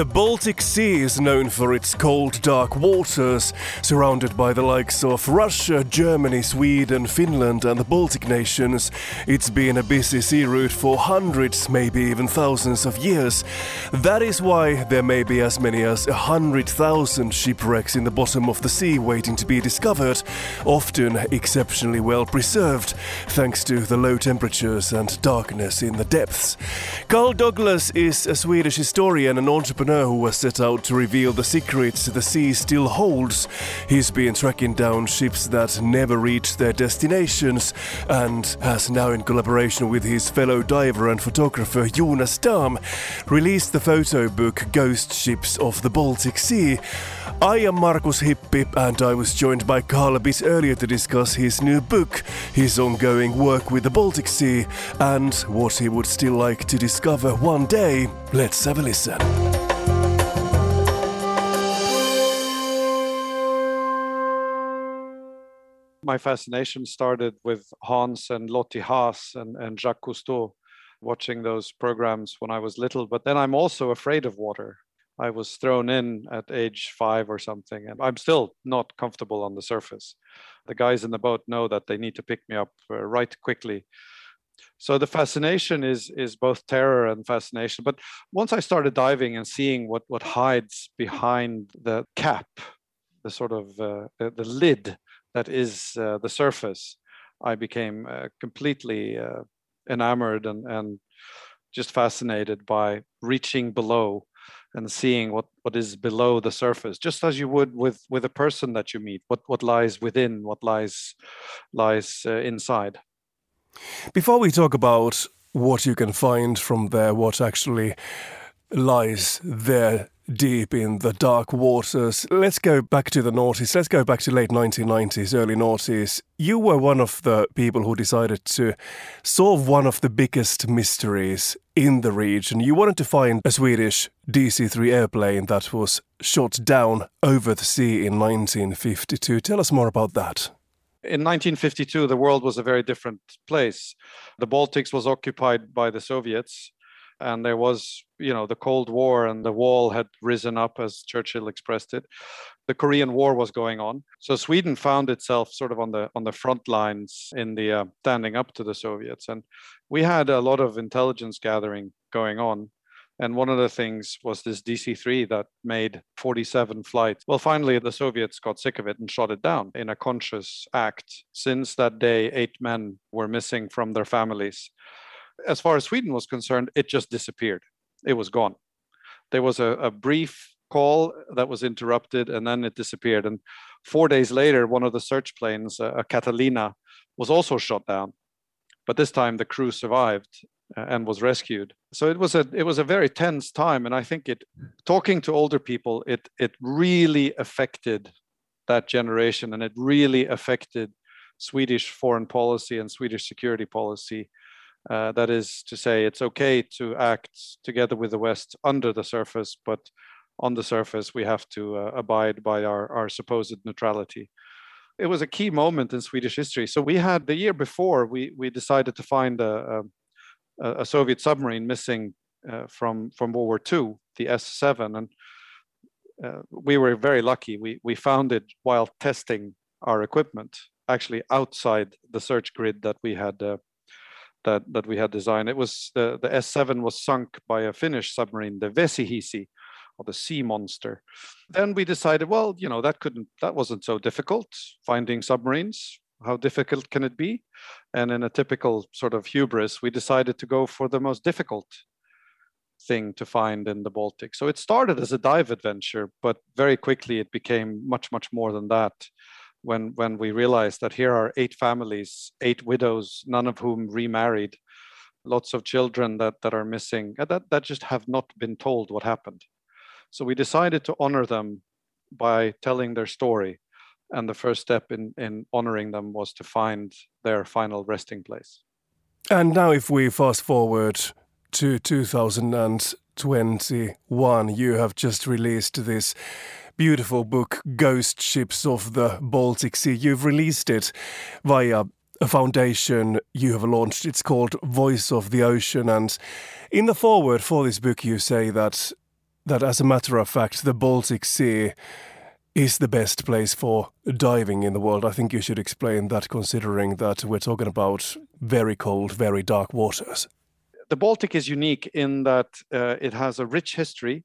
The Baltic Sea is known for its cold, dark waters, surrounded by the likes of Russia, Germany, Sweden, Finland and the Baltic nations. It's been a busy sea route for hundreds, maybe even thousands of years. That is why there may be as many as 100,000 shipwrecks in the bottom of the sea waiting to be discovered, often exceptionally well preserved, thanks to the low temperatures and darkness in the depths. Carl Douglas is a Swedish historian and entrepreneur who was set out to reveal the secrets the sea still holds. He's been tracking down ships that never reached their destinations and has now, in collaboration with his fellow diver and photographer Jonas Dahm, released the photo book Ghost Ships of the Baltic Sea. I am Markus Hippi and I was joined by Carl a bit earlier to discuss his new book, his ongoing work with the Baltic Sea and what he would still like to discover one day. Let's have a listen. My fascination started with Hans and Lottie Haas and Jacques Cousteau, watching those programs when I was little. But then I'm also afraid of water. I was thrown in at age 5 or something, and I'm still not comfortable on the surface. The guys in the boat know that they need to pick me up right quickly. So the fascination is both terror and fascination. But once I started diving and seeing what hides behind the cap, the sort of the lid that is the surface, I became completely enamored and just fascinated by reaching below and seeing what is below the surface, just as you would with a person that you meet, what lies within, what lies inside. Before we talk about what you can find from there, what actually lies there deep in the dark waters, let's go back to the noughties. Let's go back to late 1990s, early noughties. You were one of the people who decided to solve one of the biggest mysteries in the region. You wanted to find a Swedish DC-3 airplane that was shot down over the sea in 1952. Tell us more about that. In 1952, the world was a very different place. The Baltics was occupied by the Soviets. And there was, the Cold War, and the wall had risen up, as Churchill expressed it. The Korean War was going on. So Sweden found itself sort of on the front lines in the standing up to the Soviets. And we had a lot of intelligence gathering going on. And one of the things was this DC-3 that made 47 flights. Well, finally, the Soviets got sick of it and shot it down in a conscious act. Since that day, 8 men were missing from their families. As far as Sweden was concerned, it just disappeared. It was gone. There was a brief call that was interrupted, and then it disappeared. And 4 days later, one of the search planes, a Catalina, was also shot down. But this time, the crew survived and was rescued. So it was a very tense time. And I think talking to older people, it really affected that generation, and it really affected Swedish foreign policy and Swedish security policy. That is to say, it's okay to act together with the West under the surface, but on the surface, we have to abide by our supposed neutrality. It was a key moment in Swedish history. So we had, the year before, we decided to find a Soviet submarine missing from World War II, the S-7. And we were very lucky. We found it while testing our equipment, actually outside the search grid that we had that we had designed. It was the S-7 was sunk by a Finnish submarine, the Vesihisi, or the Sea Monster. Then we decided, well, that wasn't so difficult, finding submarines. How difficult can it be? And in a typical sort of hubris, we decided to go for the most difficult thing to find in the Baltic. So it started as a dive adventure, but very quickly it became much, much more than that. When we realized that here are 8 families, 8 widows, none of whom remarried, lots of children that are missing, that just have not been told what happened. So we decided to honor them by telling their story. And the first step in honoring them was to find their final resting place. And now if we fast forward to 2021, you have just released this beautiful book, Ghost Ships of the Baltic Sea. You've released it via a foundation you have launched. It's called Voice of the Ocean. And in the foreword for this book, you say that that as a matter of fact, the Baltic Sea is the best place for diving in the world. I think you should explain that, considering that we're talking about very cold, very dark waters. The Baltic is unique in that it has a rich history,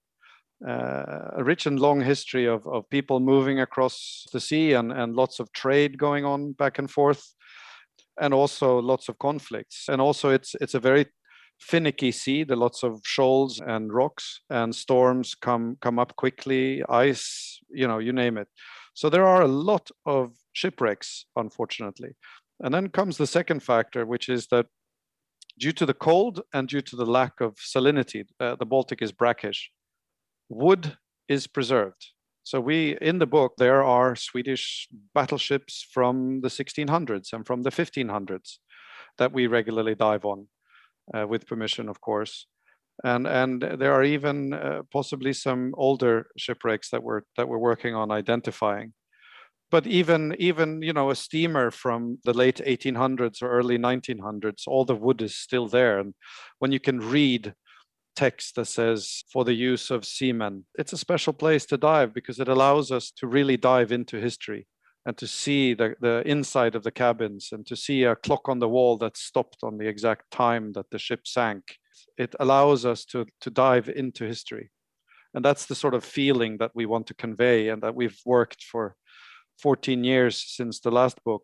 a rich and long history of people moving across the sea and lots of trade going on back and forth, and also lots of conflicts. And also it's a very finicky sea. There are lots of shoals and rocks, and storms come up quickly, ice, you name it. So there are a lot of shipwrecks, unfortunately. And then comes the second factor, which is that due to the cold and due to the lack of salinity, the Baltic is brackish. Wood is preserved. So in the book, there are Swedish battleships from the 1600s and from the 1500s that we regularly dive on. With permission, of course, and there are even possibly some older shipwrecks that we're working on identifying. But even a steamer from the late 1800s or early 1900s, all the wood is still there. And when you can read text that says for the use of seamen, it's a special place to dive because it allows us to really dive into history and to see the inside of the cabins and to see a clock on the wall that stopped on the exact time that the ship sank. It allows us to dive into history. And that's the sort of feeling that we want to convey, and that we've worked for 14 years since the last book,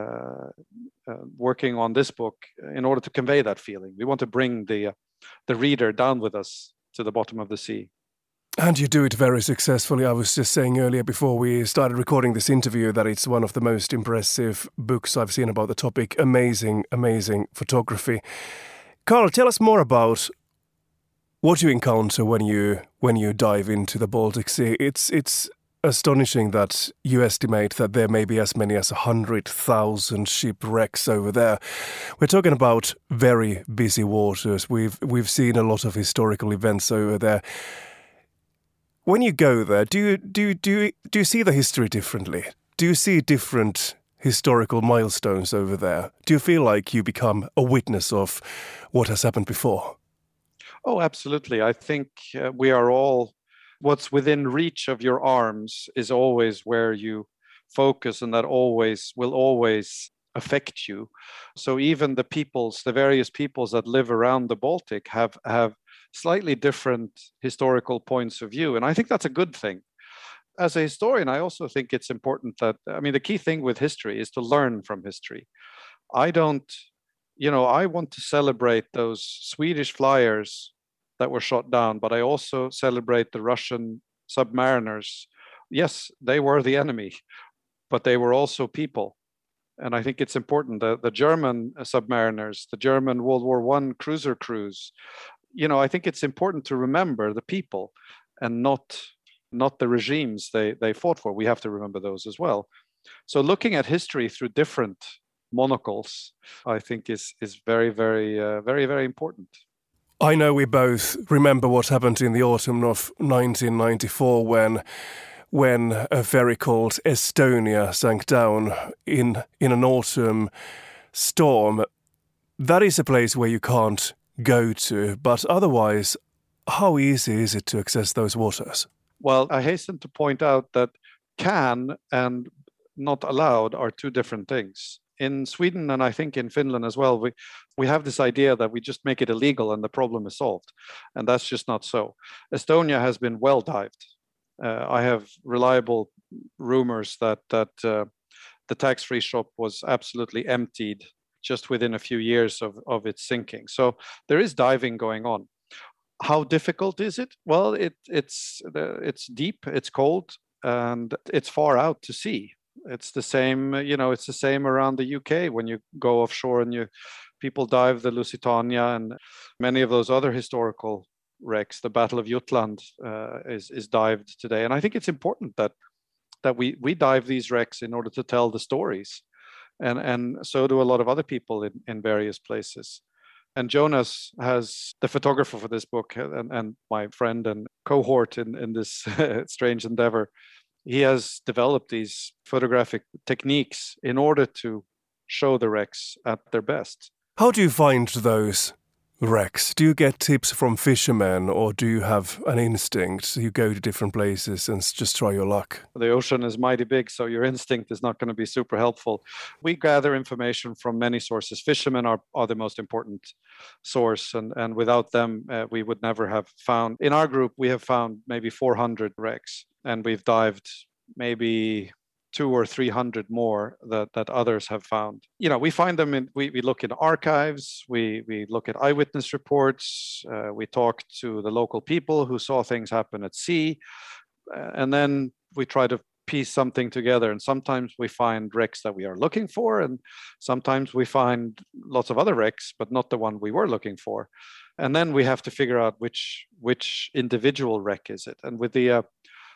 working on this book in order to convey that feeling. We want to bring the reader down with us to the bottom of the sea. And you do it very successfully. I was just saying earlier before we started recording this interview that it's one of the most impressive books I've seen about the topic. Amazing, amazing photography. Carl, tell us more about what you encounter when you dive into the Baltic Sea. It's astonishing that you estimate that there may be as many as 100,000 shipwrecks over there. We're talking about very busy waters. We've seen a lot of historical events over there. When you go there, do you see the history differently? Do you see different historical milestones over there? Do you feel like you become a witness of what has happened before? Oh, absolutely. I think we are all, what's within reach of your arms is always where you focus, and that will always affect you. So even the various peoples that live around the Baltic have slightly different historical points of view. And I think that's a good thing. As a historian, I also think it's important the key thing with history is to learn from history. I want to celebrate those Swedish flyers that were shot down, but I also celebrate the Russian submariners. Yes, they were the enemy, but they were also people. And I think it's important that the German submariners, the German World War I cruiser crews, I think it's important to remember the people and not the regimes they fought for. We have to remember those as well. So looking at history through different monocles, I think is very, very, very, very important. I know we both remember what happened in the autumn of 1994 when a ferry called Estonia sank down in an autumn storm. That is a place where you can't go to, but otherwise, how easy is it to access those waters? Well, I hasten to point out that can and not allowed are two different things. In Sweden, and I think in Finland as well, we have this idea that we just make it illegal and the problem is solved. And that's just not so. Estonia has been well dived. I have reliable rumors that the tax-free shop was absolutely emptied just within a few years of its sinking. So there is diving going on. How difficult is it? Well, it's deep, it's cold, and it's far out to sea. It's the same, it's the same around the UK when you go offshore and people dive the Lusitania and many of those other historical wrecks. The Battle of Jutland is dived today, and I think it's important that we dive these wrecks in order to tell the stories, and so do a lot of other people in various places. And Jonas has the photographer for this book and my friend and cohort in this strange endeavor. He has developed these photographic techniques in order to show the wrecks at their best. How do you find those wrecks? Do you get tips from fishermen, or do you have an instinct? You go to different places and just try your luck? The ocean is mighty big, so your instinct is not going to be super helpful. We gather information from many sources. Fishermen are the most important source, and without them, we would never have found. In our group, we have found maybe 400 wrecks, and we've dived maybe 200 or 300 more that others have found. We find them we look in archives, we look at eyewitness reports, we talk to the local people who saw things happen at sea, and then we try to piece something together. And sometimes we find wrecks that we are looking for, and sometimes we find lots of other wrecks, but not the one we were looking for. And then we have to figure out which individual wreck is it. And with the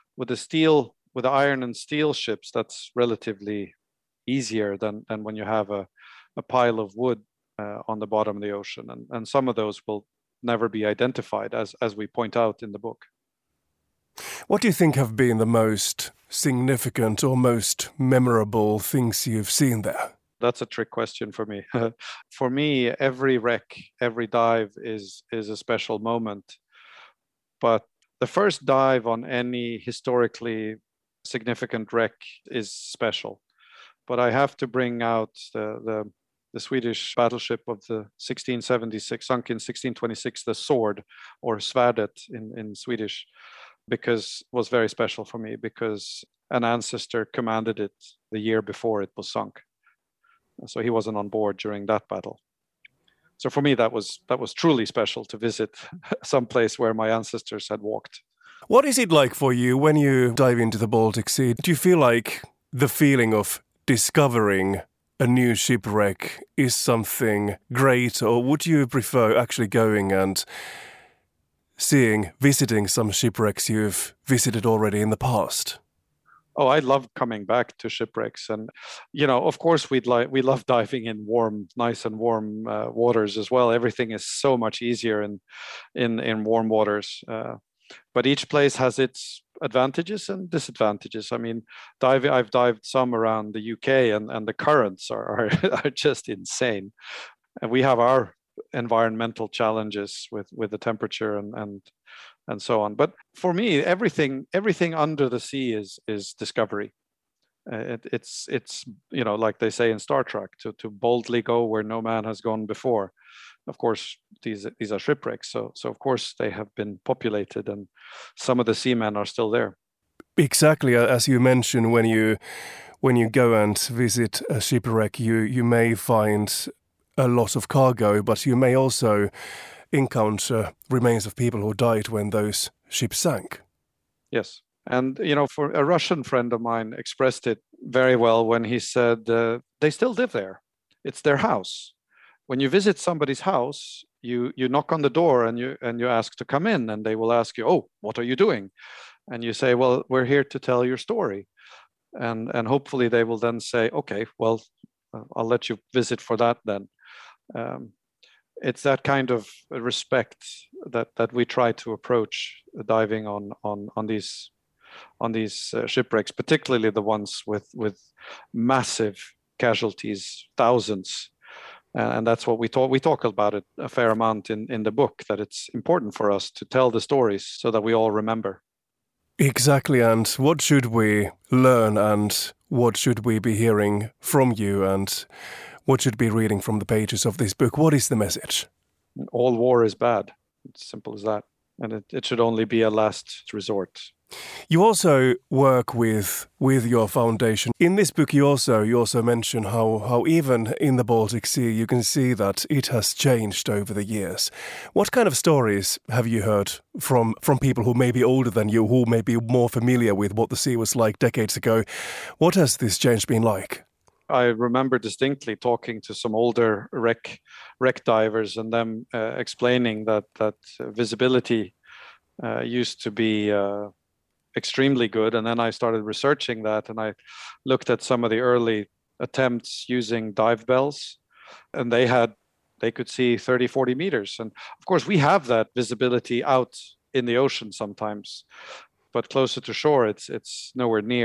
iron and steel ships, that's relatively easier than when you have a pile of wood on the bottom of the ocean. And some of those will never be identified, as we point out in the book. What do you think have been the most significant or most memorable things you've seen there? That's a trick question for me. For me, every wreck, every dive is a special moment. But the first dive on any historically significant wreck is special. But I have to bring out the Swedish battleship of the 1676, sunk in 1626, the Sword, or Svärdet in Swedish, because it was very special for me, because an ancestor commanded it the year before it was sunk. So he wasn't on board during that battle. So for me, that was truly special to visit some place where my ancestors had walked. What is it like for you when you dive into the Baltic Sea? Do you feel like the feeling of discovering a new shipwreck is something great, or would you prefer actually going and visiting some shipwrecks you've visited already in the past? Oh, I love coming back to shipwrecks, and of course, we love diving in nice and warm waters as well. Everything is so much easier in warm waters, but each place has its advantages and disadvantages. I mean, I've dived some around the UK, and the currents are just insane, and we have our environmental challenges with the temperature and so on. But for me, everything under the sea is discovery. It's like they say in Star Trek, to boldly go where no man has gone before. Of course, these are shipwrecks, so of course they have been populated, and some of the seamen are still there. Exactly, as you mentioned, when you go and visit a shipwreck, you may find a lot of cargo, but you may also encounter remains of people who died when those ships sank. Yes. And, for a Russian friend of mine expressed it very well when he said, they still live there. It's their house. When you visit somebody's house, you knock on the door and you ask to come in, and they will ask you, "Oh, what are you doing?" And you say, "Well, we're here to tell your story." And hopefully they will then say, "Okay, well, I'll let you visit for that then." It's that kind of respect that we try to approach diving on these shipwrecks, particularly the ones with massive casualties, thousands. And that's what we talk about it a fair amount in the book, that it's important for us to tell the stories so that we all remember. Exactly. And what should we learn, and what should we be hearing from you, and what should be reading from the pages of this book? What is the message? All war is bad. It's simple as that. And it should only be a last resort. You also work with your foundation. In this book, you also mention how even in the Baltic Sea, you can see that it has changed over the years. What kind of stories have you heard from people who may be older than you, who may be more familiar with what the sea was like decades ago? What has this change been like? I remember distinctly talking to some older wreck divers, and them explaining that visibility used to be extremely good. And then I started researching that, and I looked at some of the early attempts using dive bells, and they could see 30, 40 meters. And of course, we have that visibility out in the ocean sometimes, but closer to shore, it's nowhere near.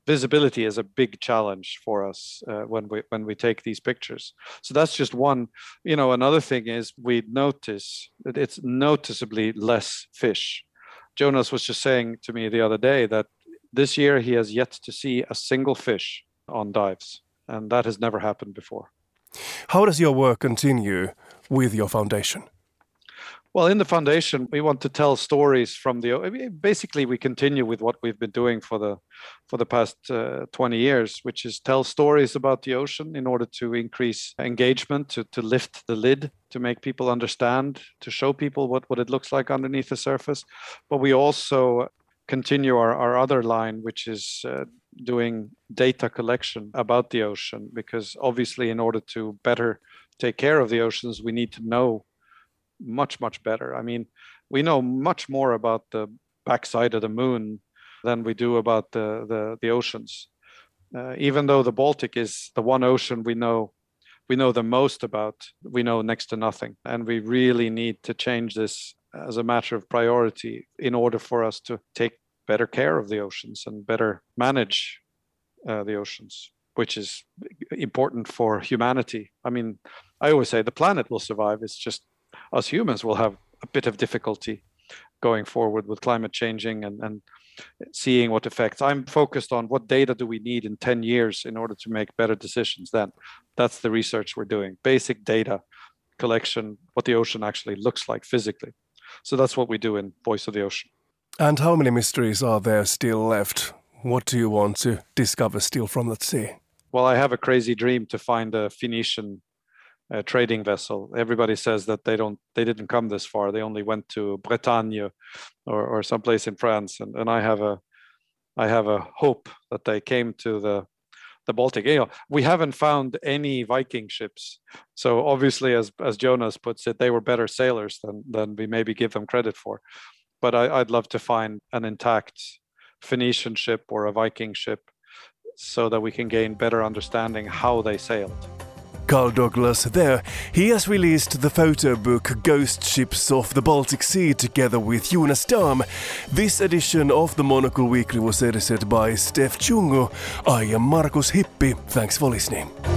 visibility is a big challenge for us when we take these pictures. So that's just one. Another thing is we notice that it's noticeably less fish. Jonas was just saying to me the other day that this year he has yet to see a single fish on dives, and that has never happened before. How does your work continue with your foundation? Well, in the foundation, we want to tell stories from basically we continue with what we've been doing for the past 20 years, which is tell stories about the ocean in order to increase engagement, to lift the lid, to make people understand, to show people what it looks like underneath the surface. But we also continue our other line, which is doing data collection about the ocean, because obviously in order to better take care of the oceans, we need to know much better. I mean, we know much more about the backside of the moon than we do about the oceans. Even though the Baltic is the one ocean we know the most about, we know next to nothing. And we really need to change this as a matter of priority in order for us to take better care of the oceans and better manage the oceans, which is important for humanity. I mean, I always say the planet will survive. It's just us humans will have a bit of difficulty going forward with climate changing and seeing what effects. I'm focused on what data do we need in 10 years in order to make better decisions then. That's the research we're doing. Basic data collection, what the ocean actually looks like physically. So that's what we do in Voice of the Ocean. And how many mysteries are there still left? What do you want to discover still from that sea? Well, I have a crazy dream to find a Phoenician trading vessel. Everybody says that they didn't come this far. They only went to Bretagne or someplace in France. And I have a hope that they came to the Baltic. We haven't found any Viking ships. So obviously, as Jonas puts it, they were better sailors than we maybe give them credit for. But I'd love to find an intact Phoenician ship or a Viking ship so that we can gain better understanding how they sailed. Carl Douglas there. He has released the photo book Ghost Ships of the Baltic Sea together with Jonas Dahm. This edition of the Monocle Weekly was edited by Steph Chungo. I am Markus Hippi. Thanks for listening.